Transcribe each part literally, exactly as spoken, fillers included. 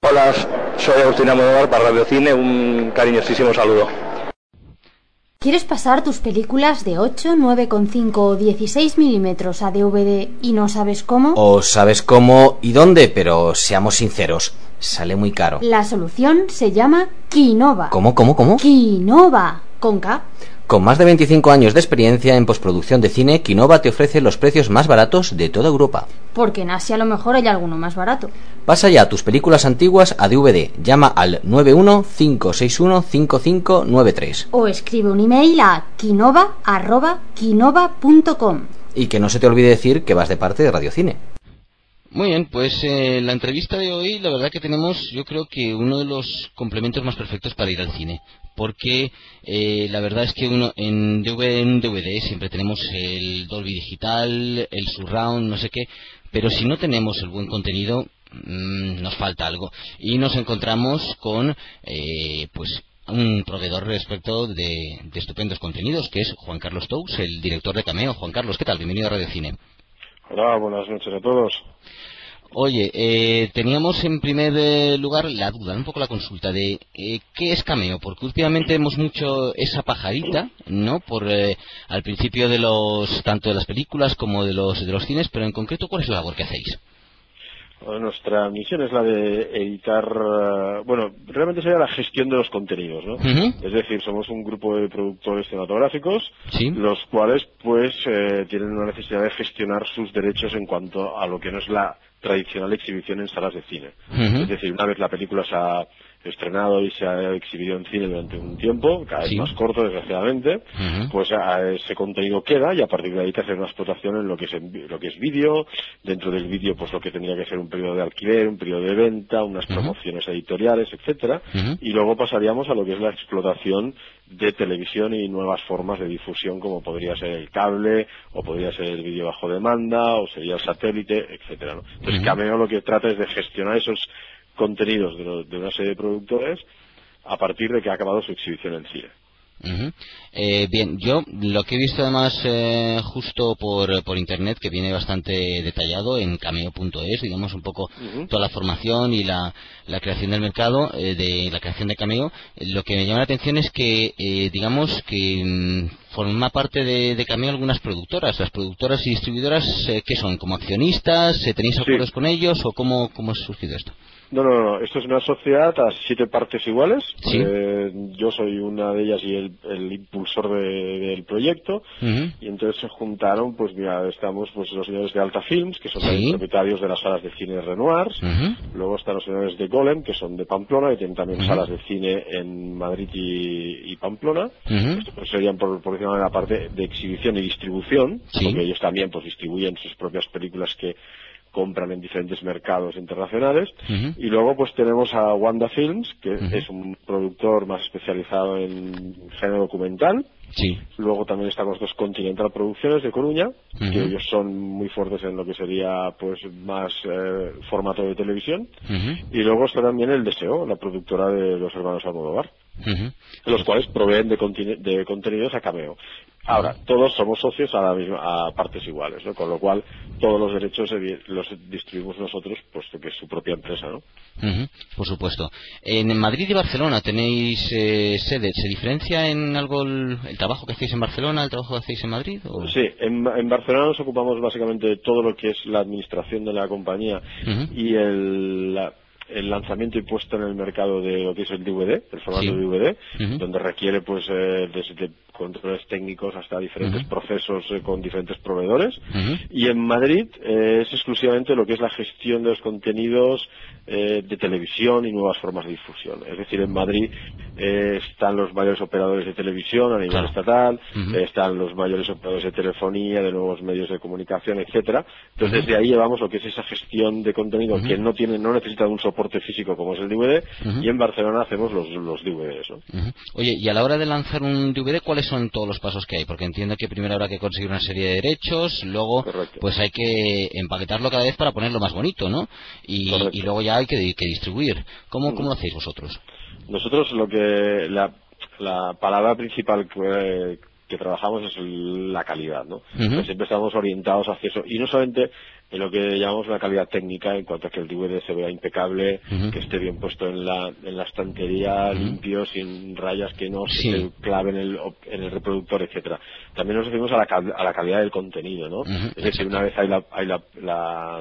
Hola, soy Agustín Almodóvar para Radio Cine, un cariñosísimo saludo. ¿Quieres pasar tus películas de ocho, nueve coma cinco o dieciséis milímetros a D V D y no sabes cómo? O sabes cómo y dónde, pero seamos sinceros, sale muy caro. La solución se llama Kinova. ¿Cómo, cómo, cómo? Kinova, con K. Con más de veinticinco años de experiencia en postproducción de cine, Kinova te ofrece los precios más baratos de toda Europa. Porque en Asia a lo mejor hay alguno más barato. Pasa ya tus películas antiguas a D V D. Llama al nueve uno cinco seis uno cinco cinco nueve tres. O escribe un email a kinova arroba kinova punto com. Y que no se te olvide decir que vas de parte de Radio Cine. Muy bien, pues eh, la entrevista de hoy, la verdad que tenemos, yo creo que uno de los complementos más perfectos para ir al cine, porque eh, la verdad es que uno en, D V D, en un D V D siempre tenemos el Dolby Digital, el Surround, no sé qué, pero si no tenemos el buen contenido, mmm, nos falta algo, y nos encontramos con, eh, pues, un proveedor respecto de, de estupendos contenidos, que es Juan Carlos Tous, el director de Cameo. Juan Carlos, ¿qué tal? Bienvenido a Radio Cine. Hola, buenas noches a todos. Oye, eh, teníamos en primer eh, lugar la duda, un poco la consulta de eh, ¿qué es Cameo? Porque últimamente vemos mucho esa pajarita, ¿no? Por eh, al principio de los tanto de las películas como de los de los cines, pero en concreto, ¿cuál es la labor que hacéis? Bueno, nuestra misión es la de editar, uh, bueno, realmente sería la gestión de los contenidos, ¿no? Uh-huh. Es decir, somos un grupo de productores cinematográficos, ¿sí?, los cuales, pues, eh, tienen una necesidad de gestionar sus derechos en cuanto a lo que no es la tradicional exhibición en salas de cine. Uh-huh. Es decir, una vez la película se ha estrenado y se ha exhibido en cine durante un tiempo, cada vez ¿sí?, más corto, desgraciadamente, uh-huh, pues a ese contenido queda y a partir de ahí te hacer una explotación en lo que es en, lo que es vídeo, dentro del vídeo pues lo que tendría que ser un periodo de alquiler, un periodo de venta, unas uh-huh, promociones editoriales, etcétera, uh-huh, y luego pasaríamos a lo que es la explotación de televisión y nuevas formas de difusión como podría ser el cable o podría ser el vídeo bajo demanda o sería el satélite, etcétera, ¿no? Entonces uh-huh, Cameo lo que trata es de gestionar esos contenidos de, lo, de una serie de productores a partir de que ha acabado su exhibición en cine. Uh-huh. Eh, bien, yo lo que he visto además eh, justo por, por internet, que viene bastante detallado en cameo punto es, digamos un poco uh-huh, toda la formación y la, la creación del mercado, eh, de la creación de Cameo, eh, lo que me llama la atención es que eh, digamos que mmm, forma parte de, de Cameo algunas productoras. Las productoras y distribuidoras, eh, ¿qué son? ¿Como accionistas? ¿Tenéis acuerdos sí. con ellos o cómo, cómo ha surgido esto? No, no, no, esto es una sociedad a siete partes iguales. ¿Sí? Eh, yo soy una de ellas y el, el impulsor de, del proyecto. Uh-huh. Y entonces se juntaron, pues mira, estamos pues los señores de Alta Films, que son ¿sí?, los propietarios de las salas de cine Renoir. Uh-huh. Luego están los señores de Golem, que son de Pamplona, y tienen también uh-huh, salas de cine en Madrid y, y Pamplona. Uh-huh. Estos pues, serían, por, por decirlo de la parte de exhibición y distribución, ¿sí?, porque ellos también pues distribuyen sus propias películas que compran en diferentes mercados internacionales. Uh-huh. Y luego pues tenemos a Wanda Films, que uh-huh, es un productor más especializado en género documental. Sí. Luego también estamos dos Continental Producciones de Coruña, uh-huh, que ellos son muy fuertes en lo que sería pues más eh, formato de televisión. Uh-huh. Y luego está también el Deseo, la productora de los hermanos Almodóvar, uh-huh, los cuales proveen de, continu- de contenidos a Cameo. Ahora, todos somos socios a, la misma, a partes iguales, ¿no? Con lo cual todos los derechos los distribuimos nosotros, puesto que es su propia empresa, ¿no? Uh-huh, por supuesto. En Madrid y Barcelona tenéis eh, sede. ¿Se diferencia en algo el, el trabajo que hacéis en Barcelona, el trabajo que hacéis en Madrid? ¿O? Sí, en, en Barcelona nos ocupamos básicamente de todo lo que es la administración de la compañía uh-huh, y el... La, el lanzamiento y puesto en el mercado de lo que es el D V D, el formato sí, de D V D, uh-huh, donde requiere pues eh, desde controles técnicos hasta diferentes uh-huh, procesos eh, con diferentes proveedores. Uh-huh. Y en Madrid eh, es exclusivamente lo que es la gestión de los contenidos eh, de televisión y nuevas formas de difusión. Es decir, en Madrid eh, están los mayores operadores de televisión a nivel claro, estatal, uh-huh, eh, están los mayores operadores de telefonía, de nuevos medios de comunicación, etcétera. Entonces, uh-huh, desde ahí llevamos lo que es esa gestión de contenido uh-huh, que no tiene, no necesita un soporte físico como es el D V D, uh-huh, y en Barcelona hacemos los, los D V Ds, ¿no? Uh-huh. Oye, y a la hora de lanzar un D V D, ¿cuáles son todos los pasos que hay? Porque entiendo que primero habrá que conseguir una serie de derechos, luego correcto, pues hay que empaquetarlo cada vez para ponerlo más bonito, ¿no? Y, y luego ya hay que, que distribuir. ¿Cómo, uh-huh, ¿Cómo lo hacéis vosotros? Nosotros lo que la, la palabra principal que, que trabajamos es la calidad, ¿no? Uh-huh. Pues siempre estamos orientados hacia eso, y no solamente en lo que llamamos una calidad técnica, en cuanto a que el D V D se vea impecable, uh-huh. que esté bien puesto en la en la estantería, uh-huh. limpio, sin rayas, que no sí. se claven en el, en el reproductor, etcétera. También nos referimos a la, a la calidad del contenido, ¿no? Uh-huh. Es decir, una vez hay la, hay la, la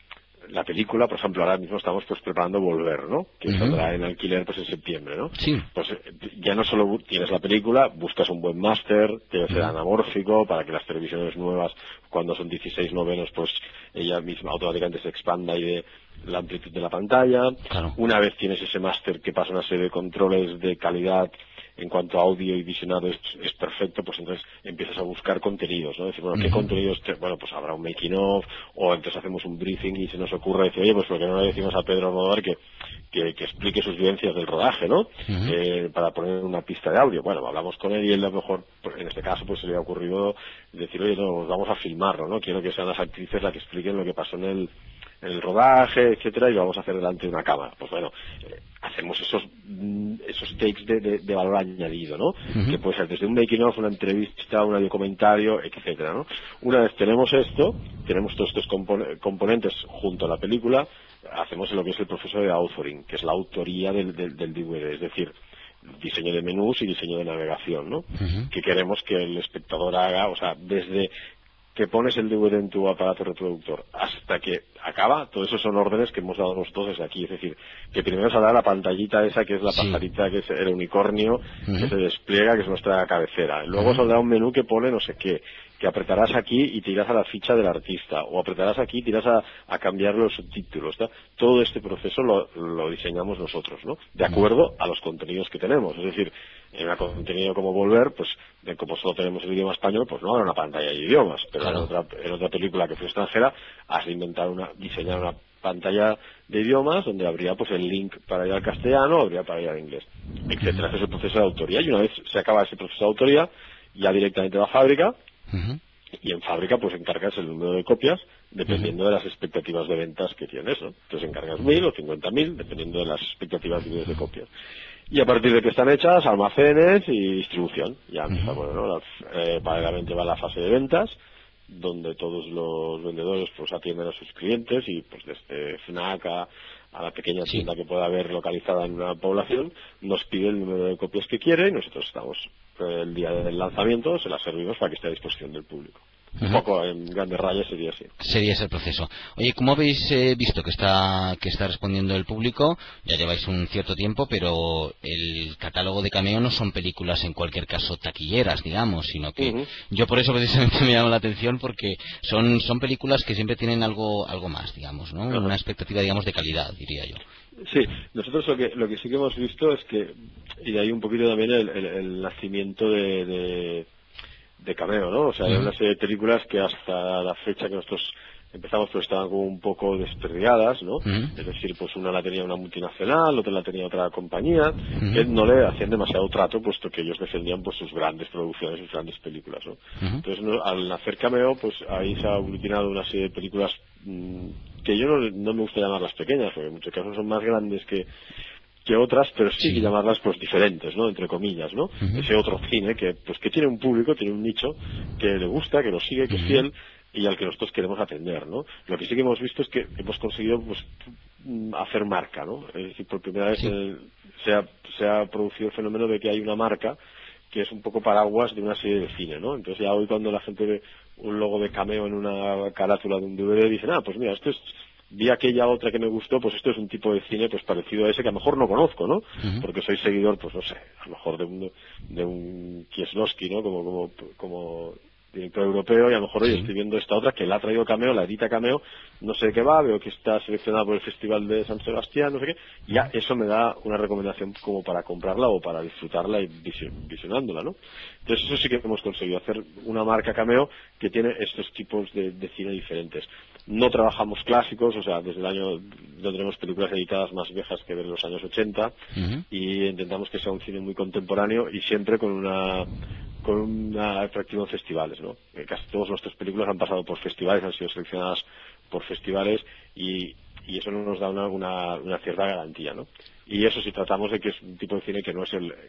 la película, por ejemplo, ahora mismo estamos pues preparando Volver, ¿no? Que uh-huh. saldrá en alquiler pues en septiembre, ¿no? Sí. Pues ya no solo tienes la película, buscas un buen máster, debe ser uh-huh. anamórfico para que las televisiones nuevas, cuando son dieciséis novenos, pues ella misma automáticamente se expanda y de la amplitud de la pantalla. Claro. Una vez tienes ese máster que pasa una serie de controles de calidad en cuanto a audio y visionado es, es perfecto, pues entonces empiezas a buscar contenidos, ¿no? Decir, bueno, ¿qué uh-huh. contenidos? Te... Bueno, pues habrá un making of, o entonces hacemos un briefing y se nos ocurre decir, oye, pues ¿por qué no le decimos a Pedro Almodóvar que, que, que explique sus vivencias del rodaje, ¿no? Uh-huh. Eh, para poner una pista de audio. Bueno, hablamos con él y él a lo mejor, en este caso, pues se le ha ocurrido decir, oye, no, pues vamos a filmarlo, ¿no? Quiero que sean las actrices las que expliquen lo que pasó en el en el rodaje, etcétera, y lo vamos a hacer delante de una cámara. Pues bueno, eh, hacemos esos esos takes de, de, de valor añadido, ¿no? Uh-huh. Que puede ser desde un making of, una entrevista, un audiocomentario, etcétera, ¿no? Una vez tenemos esto, tenemos todos estos compon- componentes junto a la película, hacemos lo que es el proceso de authoring, que es la autoría del, del, del D V D, es decir, diseño de menús y diseño de navegación, ¿no? Uh-huh. Que queremos que el espectador haga, o sea, desde que pones el D V D en tu aparato reproductor hasta que acaba, todo eso son órdenes que hemos dado nosotros desde aquí. Es decir, que primero saldrá la pantallita esa que es la sí. pajarita, que es el unicornio, uh-huh. que se despliega, que es nuestra cabecera. Luego uh-huh. saldrá un menú que pone no sé qué, que apretarás aquí y te irás a la ficha del artista, o apretarás aquí y te irás a, a cambiar los subtítulos, ¿tá? Todo este proceso lo, lo diseñamos nosotros, ¿no? De acuerdo a los contenidos que tenemos. Es decir, en un contenido como Volver, pues de como solo tenemos el idioma español, pues no habrá una pantalla de idiomas, pero claro. en, otra, en otra película que fue extranjera has de inventar una, diseñar una pantalla de idiomas donde habría pues el link para ir al castellano, habría para ir al inglés, etcétera. Ese es el proceso de autoría, y una vez se acaba ese proceso de autoría, ya directamente va a fábrica, uh-huh. y en fábrica pues encargas el número de copias dependiendo uh-huh. de las expectativas de ventas que tienes, ¿no? Entonces encargas mil o cincuenta mil dependiendo de las expectativas de copias. Y a partir de que están hechas, almacenes y distribución. Ya uh-huh. bueno, ¿no? La, eh, paralelamente va la fase de ventas, donde todos los vendedores pues atienden a sus clientes, y pues desde FNAC a, a la pequeña sí. tienda que pueda haber localizada en una población, nos pide el número de copias que quiere, y nosotros estamos eh, el día del lanzamiento, se las servimos para que esté a disposición del público. Uh-huh. Un poco en grandes rayas sería así. Sería ese el proceso. Oye, ¿cómo habéis eh, visto que está que está respondiendo el público? Ya lleváis un cierto tiempo, pero el catálogo de Cameo no son películas en cualquier caso taquilleras, digamos, sino que uh-huh. yo por eso precisamente me llama la atención, porque son son películas que siempre tienen algo algo más, digamos, ¿no? Uh-huh. Una expectativa, digamos, de calidad, diría yo. Sí, nosotros lo que lo que sí que hemos visto es que, y de ahí un poquito también el, el, el nacimiento de, de de Cameo, ¿no? O sea, hay uh-huh. una serie de películas que hasta la fecha que nosotros empezamos pues estaban como un poco desperdigadas, ¿no? Uh-huh. Es decir, pues una la tenía una multinacional, otra la tenía otra compañía, uh-huh. que no le hacían demasiado trato, puesto que ellos defendían pues sus grandes producciones, sus grandes películas, ¿no? Uh-huh. Entonces, no, al nacer Cameo, pues ahí se ha aglutinado una serie de películas mmm, que yo no, no me gusta llamarlas pequeñas, porque en muchos casos son más grandes que que otras, pero sí, sí que llamarlas pues diferentes, ¿no? Entre comillas, ¿no? Uh-huh. Ese otro cine que pues que tiene un público, tiene un nicho que le gusta, que lo sigue, que uh-huh. es fiel, y al que nosotros queremos atender, ¿no? Lo que sí que hemos visto es que hemos conseguido pues hacer marca, ¿no? Es decir, por primera vez sí. el, se, ha, se ha producido el fenómeno de que hay una marca que es un poco paraguas de una serie de cine, ¿no? Entonces ya hoy cuando la gente ve un logo de Cameo en una carátula de un D V D, dicen, ah, pues mira, esto es vi aquella otra que me gustó, pues esto es un tipo de cine pues parecido a ese que a lo mejor no conozco, ¿no? Uh-huh. Porque soy seguidor, pues no sé, a lo mejor de un de un Kieslowski, ¿no? Como como como director europeo, y a lo mejor hoy sí. estoy viendo esta otra que la ha traído Cameo, la edita Cameo, no sé de qué va, veo que está seleccionada por el Festival de San Sebastián, no sé qué, y ya eso me da una recomendación como para comprarla o para disfrutarla y visionándola, ¿no? Entonces eso sí que hemos conseguido, hacer una marca Cameo que tiene estos tipos de, de cine diferentes. No trabajamos clásicos, o sea, desde el año no tenemos películas editadas más viejas que de los años ochenta, uh-huh. y intentamos que sea un cine muy contemporáneo y siempre con una con un atractivo en festivales, ¿no? Casi todas nuestras películas han pasado por festivales, han sido seleccionadas por festivales, y, y eso nos da una, una, una cierta garantía, ¿no? Y eso sí, tratamos de que es un tipo de cine que no es el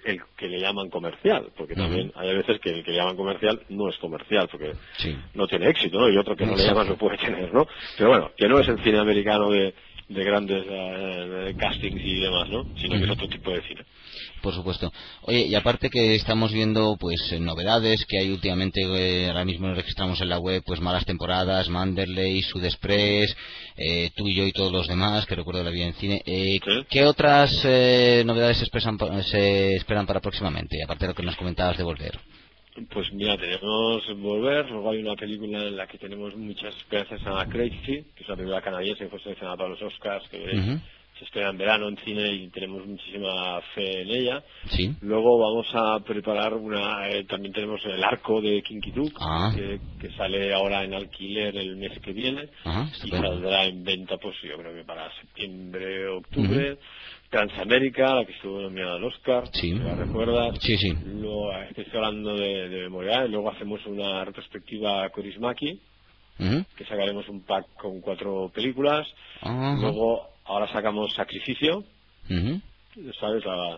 el que le llaman comercial, porque también uh-huh. hay veces que el que le llaman comercial no es comercial, porque sí. no tiene éxito, ¿no? Y otro que no Exacto. le llaman lo puede tener, ¿no? Pero bueno, que no es el cine americano de, de grandes uh, castings y demás, ¿no? Sino uh-huh. que es otro tipo de cine. Por supuesto. Oye, y aparte que estamos viendo pues novedades que hay últimamente, eh, ahora mismo nos registramos en la web, pues Malas Temporadas, Manderley, Sud Express, eh, Tú y yo y todos los demás, que recuerdo la vida en cine. Eh, ¿Sí? ¿Qué otras eh, novedades se, expresan, se esperan para próximamente, aparte de lo que nos comentabas de Volver? Pues mira, tenemos Volver, luego hay una película en la que tenemos muchas esperanzas, se llama Crazy, que es una película canadiense que fue seleccionada para los Oscars, que uh-huh. se estrena en verano en cine y tenemos muchísima fe en ella. Sí. Luego vamos a preparar una, eh, también tenemos El Arco de Kinky Duke, ah. que, que sale ahora en alquiler el mes que viene ah, y saldrá en venta, pues yo creo que para septiembre, octubre. Uh-huh. Transamérica, la que estuvo nominada al Oscar, sí. ¿la recuerdas? Sí, sí. Luego, estoy hablando de, de memoria, luego hacemos una retrospectiva Korismaki, uh-huh. que sacaremos un pack con cuatro películas. Uh-huh. Luego, ahora sacamos Sacrificio, uh-huh. ¿sabes? La...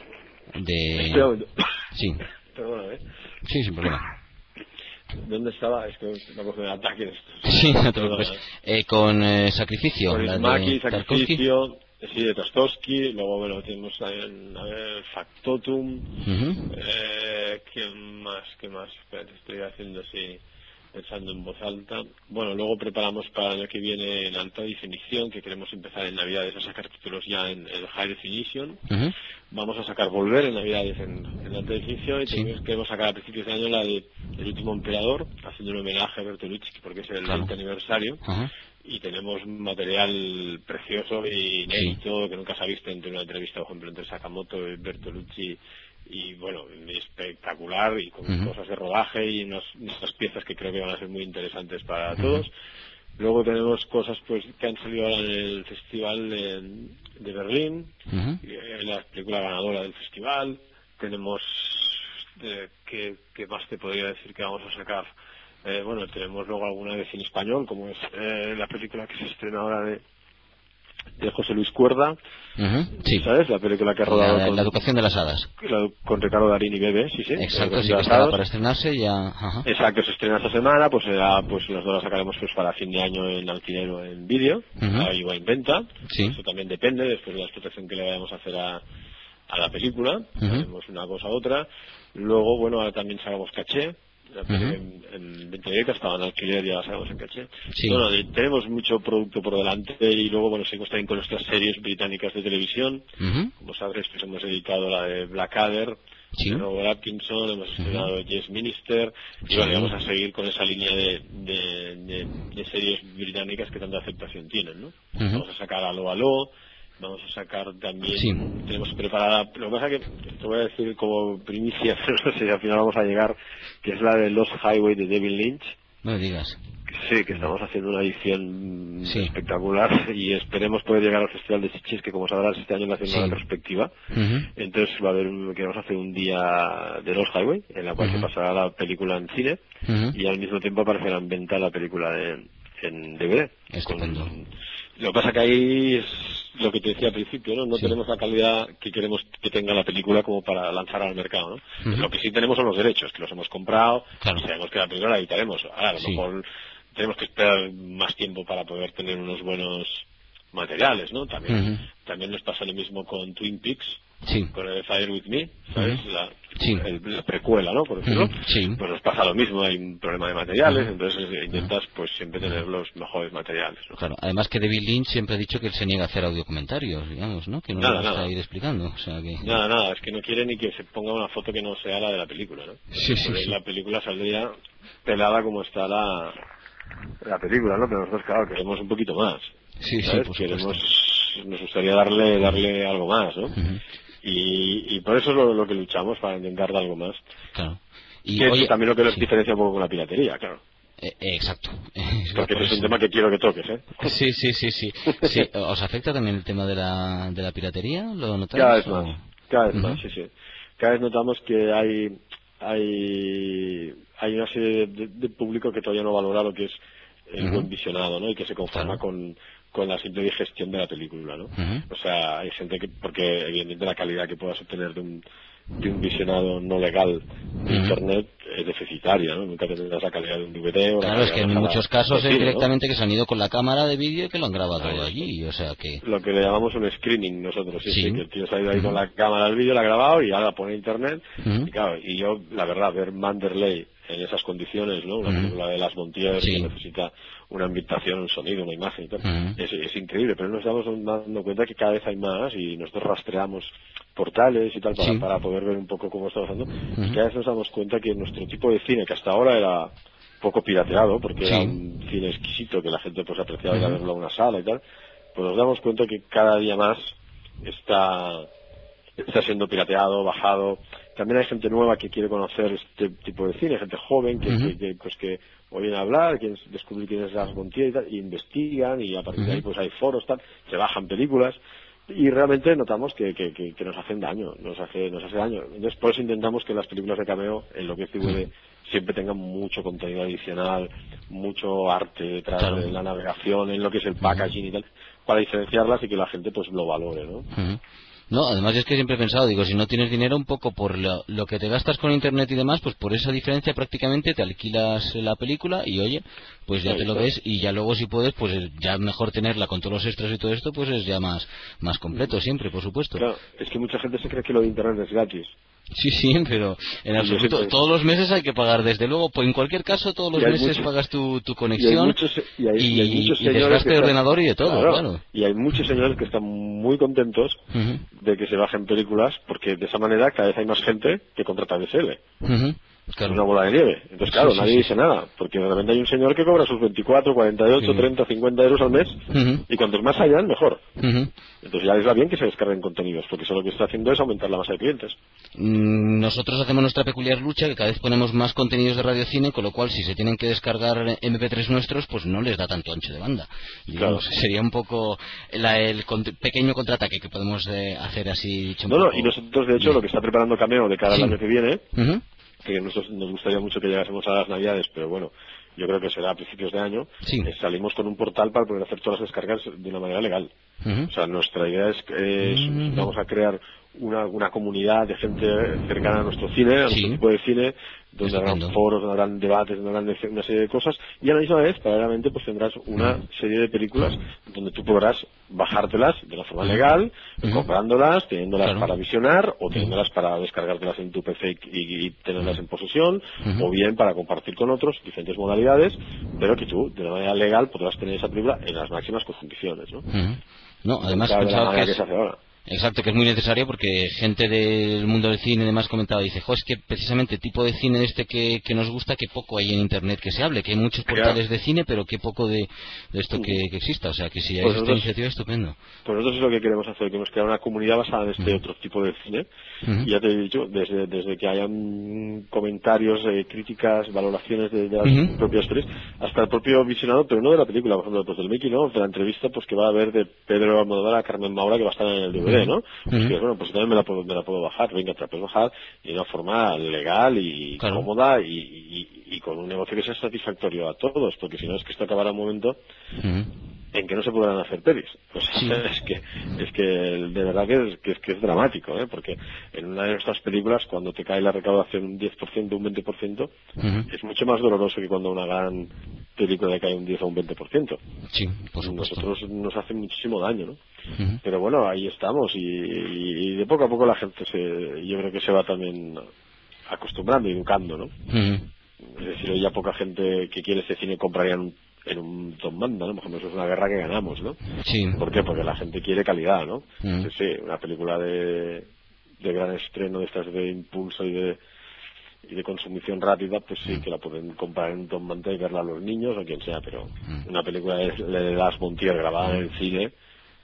De... Este... Sí. Perdona, ¿eh? Sí, sin problema. ¿Dónde estaba? Es que me coge un ataque de esto. Sí, no te preocupes. Eh, con eh, Sacrificio. Korismaki, Sacrificio... Sí, de Tostowski, luego bueno, tenemos también, a ver, Factotum, uh-huh. eh, ¿qué más, qué más? Espérate, estoy haciendo así, pensando en voz alta. Bueno, luego preparamos para el año que viene en alta definición, que queremos empezar en Navidades a sacar títulos ya en, en High Definition. Uh-huh. Vamos a sacar Volver en Navidades en, en alta definición y sí. tenemos, queremos sacar a principios de año la de El Último Emperador, haciendo un homenaje a Bertolucci, porque es el claro. veinte aniversario. Uh-huh. Y tenemos material precioso y inédito sí. que nunca se ha visto entre una entrevista, por ejemplo, entre Sakamoto y Bertolucci, y bueno, espectacular, y con uh-huh. cosas de rodaje y unas, unas piezas que creo que van a ser muy interesantes para uh-huh. todos. Luego tenemos cosas pues que han salido ahora en el festival de, de Berlín, uh-huh. la película ganadora del festival. Tenemos eh, ¿qué, qué más te podría decir que vamos a sacar? Eh, bueno, tenemos luego alguna de cine español, como es eh, la película que se estrena ahora de, de José Luis Cuerda, uh-huh, sí. ¿sabes? La película que ha rodado la, con, la educación de las hadas. La, con Ricardo Darín y Bebe, sí, sí. Exacto, sí, que estaba para estrenarse ya. Uh-huh. Exacto, se estrena esta semana, pues será, pues las dos las sacaremos pues para fin de año en alquiler o en vídeo, uh-huh. ahí va en venta. Sí. Eso también depende, después de la explotación que le vayamos a hacer a, a la película, uh-huh. haremos una cosa u otra. Luego, bueno, ahora también sacamos Caché. La uh-huh. en, en venta directa, estaba en alquiler, ya la sacamos en caché. Sí. Bueno, tenemos mucho producto por delante y luego, bueno, seguimos también con nuestras series británicas de televisión. Uh-huh. Como sabréis, pues hemos editado la de Blackadder, sí. de Robert Atkinson, hemos estrenado uh-huh. Yes Minister, y sí. bueno, vamos a seguir con esa línea de, de, de, de series británicas que tanta aceptación tienen, ¿no? Uh-huh. Vamos a sacar Aló Aló, vamos a sacar también, sí. tenemos preparada, lo que pasa es que te voy a decir como primicia, pero no sé, al final vamos a llegar, que es la de Lost Highway de David Lynch. No me digas. Sí, que estamos haciendo una edición sí. espectacular y esperemos poder llegar al Festival de Sitges, que como sabrás este año va a hacer una sí. retrospectiva. Uh-huh. Entonces va a haber, un, queremos hacer un día de Lost Highway, en la cual uh-huh. se pasará la película en cine uh-huh. y al mismo tiempo aparecerá en venta la película de, en D V D. Estupendo. Con, lo que pasa que ahí es lo que te decía al principio, ¿no? No sí. tenemos la calidad que queremos que tenga la película como para lanzar al mercado, ¿no? Uh-huh. Lo que sí tenemos son los derechos, que los hemos comprado, claro. y sabemos que la película la editaremos. Ahora, a lo sí. mejor tenemos que esperar más tiempo para poder tener unos buenos materiales, ¿no? También, uh-huh. también nos pasa lo mismo con Twin Peaks, sí. con el Fire With Me, ¿sabes? Uh-huh. La, sí. el, la precuela, ¿no? Por decirlo. Uh-huh. Sí. Pues nos pasa lo mismo, hay un problema de materiales, uh-huh. entonces intentas pues siempre tener los mejores materiales, ¿no? Claro, además que David Lynch siempre ha dicho que él se niega a hacer audiocomentarios, digamos, ¿no? Que no nada, lo nada. está ir explicando, o sea que... Nada, nada, es que no quiere ni que se ponga una foto que no sea la de la película, ¿no? Sí, sí, Porque sí. la película saldría pelada como está la, la película, ¿no? Pero nosotros, claro, queremos un poquito más. Sí, ¿sabes? sí, por queremos, supuesto. Nos gustaría darle, darle algo más, ¿no? Uh-huh. Y, y por eso es lo, lo que luchamos, para intentar dar algo más. Claro. Y que oye, es también lo que nos sí. diferencia un poco con la piratería, claro. Eh, eh, exacto. Porque ese es un tema que quiero que toques, ¿eh? Sí, sí, sí, sí. sí. ¿Os afecta también el tema de la, de la piratería? ¿Lo notáis? Cada vez o... más, cada vez uh-huh. más, sí, sí. Cada vez notamos que hay hay hay una serie de, de público que todavía no valora lo que es el uh-huh. buen visionado, ¿no? Y que se conforma claro. con con la simple digestión de la película, ¿no? Uh-huh. O sea, hay gente que, porque evidentemente la calidad que puedas obtener de un de un visionado no legal de uh-huh. Internet es deficitaria, ¿no? Nunca tendrás la calidad de un D V D o claro, la es que en muchos casos es directamente, ¿no?, que se han ido con la cámara de vídeo y que lo han grabado Ay, allí, o sea que... Lo que le llamamos un screening nosotros, sí, sí. sí, que el tío se ha ido ahí uh-huh. con la cámara del vídeo, la ha grabado y ahora la pone en Internet, uh-huh. y claro, y yo, la verdad, ver Manderley en esas condiciones, ¿no? Una uh-huh. película de Las Montiers sí. que necesita una ambientación, un sonido, una imagen y tal, uh-huh. es, es increíble, pero nos estamos dando cuenta que cada vez hay más y nosotros rastreamos portales y tal para, sí. para poder ver un poco cómo está pasando, uh-huh. y cada vez nos damos cuenta que nuestro tipo de cine, que hasta ahora era poco pirateado, porque sí. era un cine exquisito que la gente pues apreciaba ir uh-huh. a verlo a una sala y tal, pues nos damos cuenta que cada día más está está siendo pirateado, bajado. También hay gente nueva que quiere conocer este tipo de cine, gente joven que, uh-huh. que, que pues que oyen hablar, quieren descubrir quién es Lars von Trier y tal, y investigan, y a partir uh-huh. de ahí pues hay foros, tal, se bajan películas, y realmente notamos que, que, que, que nos hacen daño, nos hace, nos hace daño. Entonces por eso intentamos que las películas de cameo, en lo que es D V D, uh-huh. siempre tengan mucho contenido adicional, mucho arte detrás claro. de la navegación, en lo que es el packaging uh-huh. y tal, para diferenciarlas y que la gente pues lo valore, ¿no? Uh-huh. No, además es que siempre he pensado, digo, si no tienes dinero un poco por lo, lo que te gastas con internet y demás, pues por esa diferencia prácticamente te alquilas la película y oye, pues ya Ahí te lo está. ves, y ya luego si puedes, pues ya mejor tenerla con todos los extras y todo esto, pues es ya más, más completo siempre, por supuesto. Claro, es que mucha gente se cree que lo de internet es gratis. Sí, sí, pero en absoluto, siempre... todos los meses hay que pagar, desde luego, pues en cualquier caso todos los meses muchos, pagas tu, tu conexión y, hay muchos, y, hay, y, y, hay muchos y desgaste de ordenador y de todo, claro, claro. Y hay muchos señores que están muy contentos uh-huh. de que se bajen películas, porque de esa manera cada vez hay más gente que contrata D S L. Uh-huh. Claro. Es una bola de nieve. Entonces, claro, sí, sí, nadie sí. dice nada, porque de repente hay un señor que cobra sus veinticuatro, cuarenta y ocho, sí. treinta, cincuenta euros al mes, uh-huh. y cuantos más hayan, mejor. Uh-huh. Entonces ya les va bien que se descarguen contenidos, porque eso lo que está haciendo es aumentar la masa de clientes. Mm, nosotros hacemos nuestra peculiar lucha, que cada vez ponemos más contenidos de radiocine, con lo cual si se tienen que descargar eme pe tres nuestros, pues no les da tanto ancho de banda. Digamos, claro. Sería un poco la, el cont- pequeño contraataque que podemos eh, hacer así dicho un No, poco. no, y nosotros de hecho bien. Lo que está preparando Cameo de cara al sí. año que viene, uh-huh. que nosotros nos gustaría mucho que llegásemos a las navidades, pero bueno, yo creo que será a principios de año, sí. eh, salimos con un portal para poder hacer todas las descargas de una manera legal. Uh-huh. O sea, nuestra idea es que uh-huh. vamos a crear una, una comunidad de gente cercana a nuestro cine, a nuestro sí. tipo de cine, donde habrán foros, donde habrán debates, donde habrán una serie de cosas, y a la misma vez, paralelamente, pues tendrás una uh-huh. serie de películas donde tú podrás bajártelas de la forma legal, uh-huh. comprándolas, teniéndolas claro. para visionar, o teniéndolas uh-huh. para descargártelas en tu P C y, y tenerlas uh-huh. en posesión, uh-huh. o bien para compartir con otros, diferentes modalidades, pero que tú, de una manera legal, podrás tener esa película en las máximas condiciones, ¿no? Uh-huh. No, además pensaba que, es... que se hace ahora. Exacto, que es muy necesario porque gente del mundo del cine y demás comentaba, dice, jo, es que precisamente el tipo de cine este que, que nos gusta, que poco hay en internet que se hable, que hay muchos portales claro. de cine, pero que poco de, de esto uh-huh. que, que exista, o sea, que si hay pues esta iniciativa estupendo. Pues nosotros es lo que queremos hacer, queremos crear una comunidad basada en este uh-huh. otro tipo de cine, uh-huh. y ya te he dicho, desde, desde que hayan comentarios, eh, críticas, valoraciones de, de las uh-huh. propias series, hasta el propio visionado, pero no de la película, por ejemplo, pues del making of, de la entrevista, pues que va a haber de Pedro Almodóvar a Carmen Maura, que va a estar en el D V D, ¿no? Pues que, bueno, pues también me la puedo, me la puedo bajar, venga, te la puedes bajar de una forma legal y claro. cómoda y, y, y con un negocio que sea satisfactorio a todos, porque si no es que esto acabará un momento uh-huh. en que no se podrán hacer pelis. Pues sí. es que es que de verdad que es, que es que es dramático, ¿eh? Porque en una de nuestras películas, cuando te cae la recaudación un diez por ciento, un veinte por ciento, uh-huh. es mucho más doloroso que cuando una gran película le cae un diez o un veinte por ciento. Sí, por supuesto. Nosotros nos hace muchísimo daño, ¿no? Uh-huh. Pero bueno, ahí estamos y, y, y de poco a poco la gente se, yo creo que se va también acostumbrando y educando, ¿no? Uh-huh. Es decir, hoy ya poca gente que quiere este cine compraría un, en un Tom Manda, ¿no? Por ejemplo, eso es una guerra que ganamos, ¿no? Sí. ¿Por qué? Porque la gente quiere calidad, ¿no? Uh-huh. Sí, sí, una película de, de gran estreno, de estas de impulso y de y de consumición rápida, pues sí que la pueden comprar en Tom Manta y verla a los niños o quien sea, pero uh-huh. una película de, de Lars von Trier grabada uh-huh. en el cine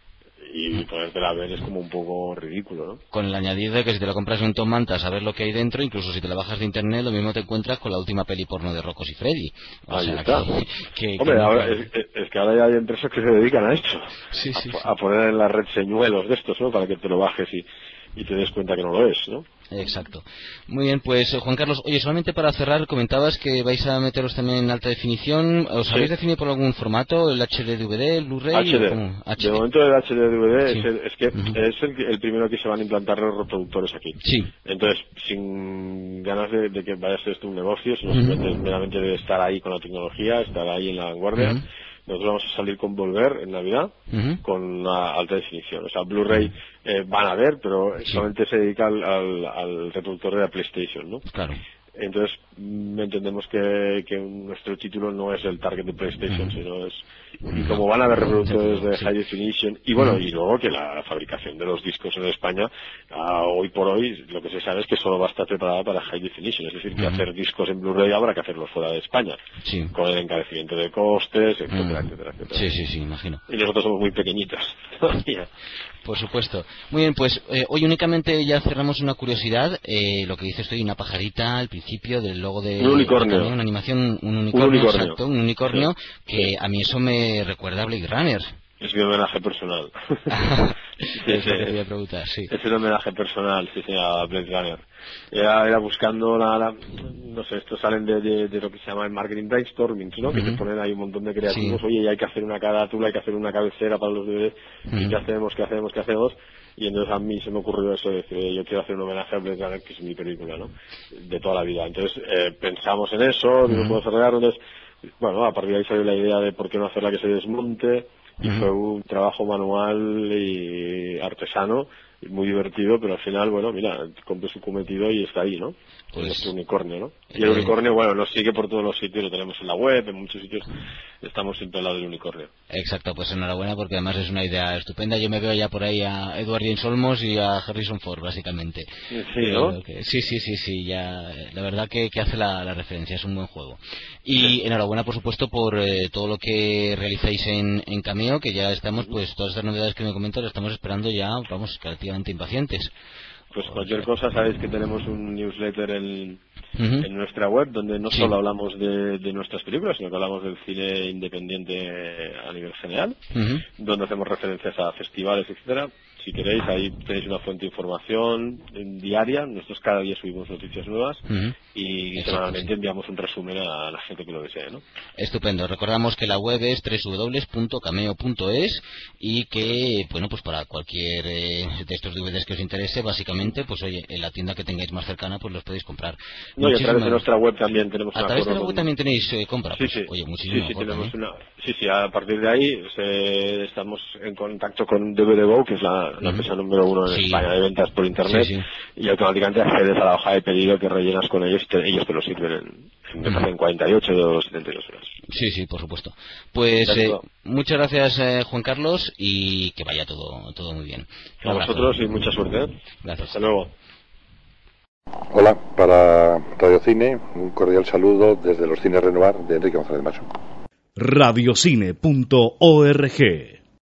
y podértela ver es como un poco ridículo, ¿no? Con el añadido de que si te la compras en Tom Manta a saber lo que hay dentro, incluso si te la bajas de internet, lo mismo te encuentras con la última peli porno de Rocco y Freddy. O Ahí sea, está. Que, que, Hombre, que ahora, nunca... es, es que ahora ya hay empresas que se dedican a esto. Sí, sí, a, sí. a poner en la red señuelos de estos, ¿no? Para que te lo bajes y, y te des cuenta que no lo es, ¿no? Exacto. Muy bien, pues Juan Carlos, oye, solamente para cerrar, comentabas que vais a meteros también en alta definición. ¿Os sí. habéis definido por algún formato? ¿El H D D V D, el Blu-ray? H D. H D. De momento el H D D V D sí. es, el, es que uh-huh. es el, el primero que se van a implantar los reproductores aquí. Sí. Entonces, sin ganas de, de que vaya a ser esto un negocio, sino uh-huh. simplemente meramente de estar ahí con la tecnología, estar ahí en la vanguardia. Uh-huh. Nosotros vamos a salir con Volver en Navidad uh-huh. con una alta definición. O sea, Blu-ray eh, van a ver, pero sí. solamente se dedica al, al, al reproductor de la PlayStation, ¿no? Claro. Entonces, entendemos que, que nuestro título no es el target de PlayStation, uh-huh. sino es... Y como van a haber reproductores de High Definition, y bueno, uh-huh. y luego que la fabricación de los discos en España, uh, hoy por hoy, lo que se sabe es que solo va a estar preparada para High Definition, es decir, que uh-huh. hacer discos en Blu-ray habrá que hacerlos fuera de España, sí. con el encarecimiento de costes, etcétera, uh-huh. etcétera, etcétera. Sí, sí, sí, imagino. Y nosotros somos muy pequeñitos todavía. Por supuesto. Muy bien, pues eh, hoy únicamente ya cerramos una curiosidad, eh, lo que dices estoy una pajarita al principio del logo de... Un unicornio. De una animación, un unicornio, un unicornio. Exacto, un unicornio, sí. que sí. a mí eso me recuerda a Blade Runner. Es mi homenaje personal. es lo que te voy a preguntar, sí. Es el homenaje personal, sí, sí, a Blade Runner. Era, era buscando la, la, no sé, estos salen de, de, de lo que se llama el marketing brainstorming, ¿no? Uh-huh. Que te ponen ahí un montón de creativos, sí. oye, y hay que hacer una carátula, hay que hacer una cabecera para los D V D, uh-huh. ¿y qué hacemos, qué hacemos, qué hacemos? Y entonces a mí se me ocurrió eso de decir, yo quiero hacer un homenaje a Blade Runner, que es mi película, ¿no? De toda la vida. Entonces eh, pensamos en eso, uh-huh. no puedo cerrar, entonces, bueno, a partir de ahí salió la idea de por qué no hacerla que se desmonte, y uh-huh. fue un trabajo manual y artesano, muy divertido, pero al final, bueno, mira, cumple su cometido y está ahí, ¿no? Pues es nuestro unicornio, ¿no? Y el unicornio, bueno, nos sigue por todos los sitios, lo tenemos en la web, en muchos sitios, estamos siempre al lado del unicornio. Exacto, pues enhorabuena porque además es una idea estupenda. Yo me veo ya por ahí a Edward James Olmos y a Harrison Ford, básicamente. Sí, ¿no? Que, sí, sí, sí, sí, ya, la verdad que, que hace la, la referencia, es un buen juego. Y sí. enhorabuena, por supuesto, por eh, todo lo que realizáis en, en Cameo, que ya estamos, pues, todas estas novedades que me comentas, las estamos esperando ya, vamos, relativamente impacientes. Pues cualquier cosa, sabéis que tenemos un newsletter en, uh-huh. en nuestra web donde no sí. solo hablamos de, de nuestras películas, sino que hablamos del cine independiente a nivel general, uh-huh. donde hacemos referencias a festivales, etcétera. Si queréis, ahí tenéis una fuente de información diaria. Nosotros cada día subimos noticias nuevas uh-huh. y semanalmente enviamos un resumen a la gente que lo desee, ¿no? Estupendo. Recordamos que la web es doble u doble u doble u punto cameo punto es y que, bueno, pues para cualquier eh, de estos D V Ds que os interese, básicamente, pues oye, en la tienda que tengáis más cercana, pues los podéis comprar. No, y a través de nuestra web también tenemos a través de la web con... también tenéis eh, compra. Sí, pues, sí. Oye, muchísimo sí, sí, mejor, tenemos una... sí, sí, a partir de ahí se... estamos en contacto con D V D Go, que es la, la empresa uh-huh. número uno en sí. España de ventas por internet, sí, sí. y automáticamente accedes a la hoja de pedido que rellenas con ellos y te, ellos te lo sirven en, en, uh-huh. en cuarenta y ocho o setenta y dos horas. Sí, sí, por supuesto. Pues eh, muchas gracias, eh, Juan Carlos, y que vaya todo todo muy bien. Un a vosotros y mucha suerte. Gracias. Hasta luego. Hola, para Radio Cine, un cordial saludo desde los Cines Renoir de Enrique González Macho. radiocine punto org